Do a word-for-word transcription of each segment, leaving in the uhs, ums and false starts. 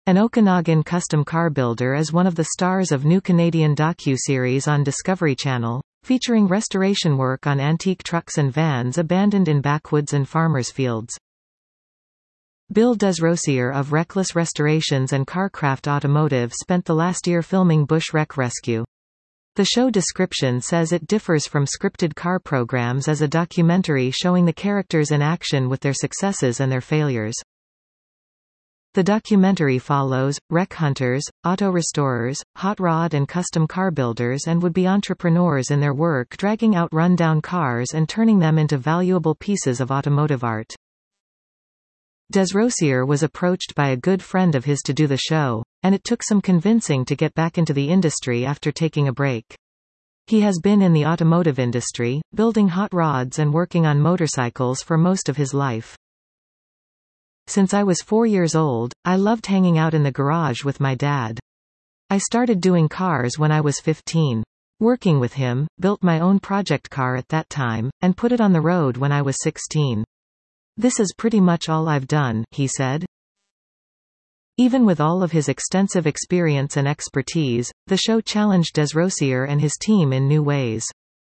An Okanagan custom car builder is one of the stars of new Canadian docu-series on Discovery Channel, featuring restoration work on antique trucks and vans abandoned in backwoods and farmers' fields. Bill Desrosiers of Reckless Restorations and Carcraft Automotive spent the last year filming Bush Wreck Rescue. The show description says it differs from scripted car programs as a documentary showing the characters in action with their successes and their failures. The documentary follows wreck hunters, auto restorers, hot rod and custom car builders and would-be entrepreneurs in their work dragging out run-down cars and turning them into valuable pieces of automotive art. Desrosiers was approached by a good friend of his to do the show, and it took some convincing to get back into the industry after taking a break. He has been in the automotive industry, building hot rods and working on motorcycles for most of his life. Since I was four years old, I loved hanging out in the garage with my dad. I started doing cars when I was fifteen. Working with him, built my own project car at that time, and put it on the road when I was sixteen. This is pretty much all I've done, he said. Even with all of his extensive experience and expertise, the show challenged Desrosiers and his team in new ways.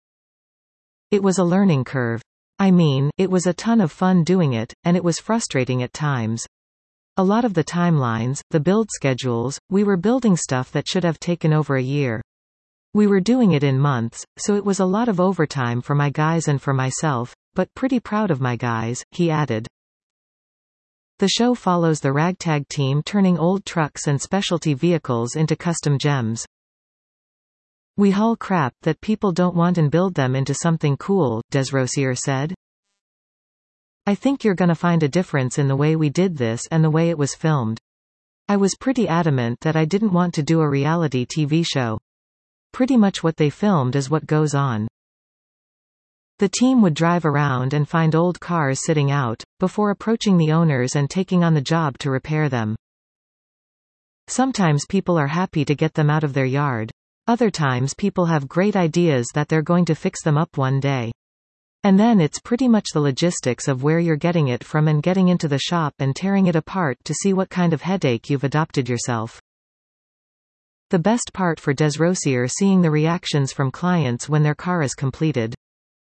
It was a learning curve. I mean, it was a ton of fun doing it, and it was frustrating at times. A lot of the timelines, the build schedules, we were building stuff that should have taken over a year. We were doing it in months, so it was a lot of overtime for my guys and for myself, but pretty proud of my guys, he added. The show follows the ragtag team turning old trucks and specialty vehicles into custom gems. We haul crap that people don't want and build them into something cool, Desrosiers said. I think you're gonna find a difference in the way we did this and the way it was filmed. I was pretty adamant that I didn't want to do a reality T V show. Pretty much what they filmed is what goes on. The team would drive around and find old cars sitting out, before approaching the owners and taking on the job to repair them. Sometimes people are happy to get them out of their yard. Other times people have great ideas that they're going to fix them up one day. And then it's pretty much the logistics of where you're getting it from and getting into the shop and tearing it apart to see what kind of headache you've adopted yourself. The best part for Desrosiers seeing the reactions from clients when their car is completed.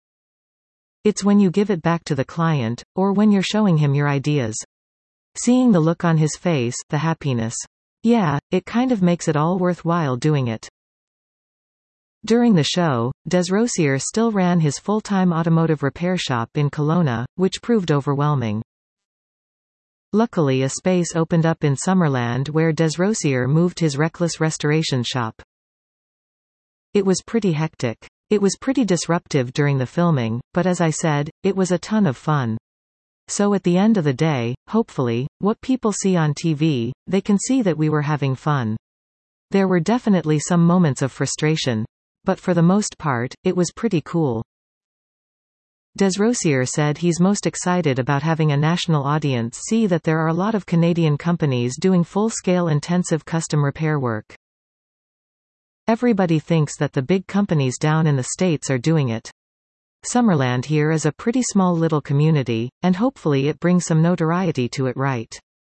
It's when you give it back to the client, or when you're showing him your ideas. Seeing the look on his face, the happiness. Yeah, it kind of makes it all worthwhile doing it. During the show, Desrosiers still ran his full-time automotive repair shop in Kelowna, which proved overwhelming. Luckily a space opened up in Summerland where Desrosiers moved his Reckless Restoration shop. It was pretty hectic. It was pretty disruptive during the filming, but as I said, it was a ton of fun. So at the end of the day, hopefully, what people see on T V, they can see that we were having fun. There were definitely some moments of frustration. But for the most part, it was pretty cool. Desrosiers said he's most excited about having a national audience see that there are a lot of Canadian companies doing full-scale intensive custom repair work. Everybody thinks that the big companies down in the States are doing it. Summerland here is a pretty small little community, and hopefully it brings some notoriety to it, right?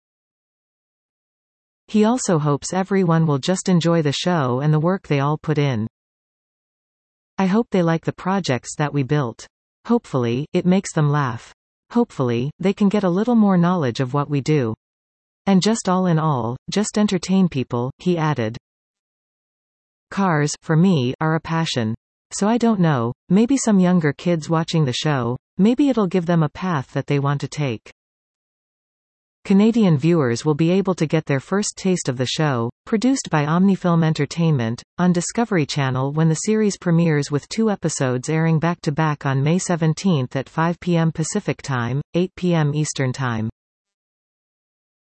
He also hopes everyone will just enjoy the show and the work they all put in. I hope they like the projects that we built. Hopefully, it makes them laugh. Hopefully, they can get a little more knowledge of what we do. And just all in all, just entertain people, he added. Cars, for me, are a passion. So I don't know, maybe some younger kids watching the show, maybe it'll give them a path that they want to take. Canadian viewers will be able to get their first taste of the show, produced by Omnifilm Entertainment, on Discovery Channel when the series premieres with two episodes airing back-to-back on May seventeenth at five p m Pacific Time, eight p m Eastern Time.